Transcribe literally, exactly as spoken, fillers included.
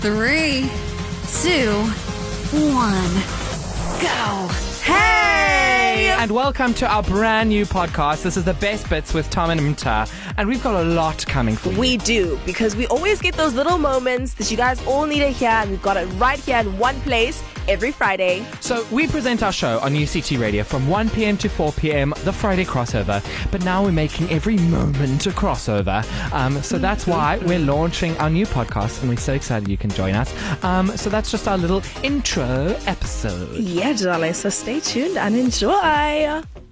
Three, two, one, go. Hey! And welcome to our brand new podcast. This is The Best Bits with Tom and Mta. And we've got a lot coming for you. We do, because we always get those little moments that you guys all need to hear, and we've got it right here in one place every Friday. So we present our show on U C T Radio from one p.m. to four p.m, the Friday crossover. But now we're making every moment a crossover. Um, so that's why we're launching our new podcast, and we're so excited you can join us. Um, so that's just our little intro episode. Yeah, darling. So stay tuned and enjoy.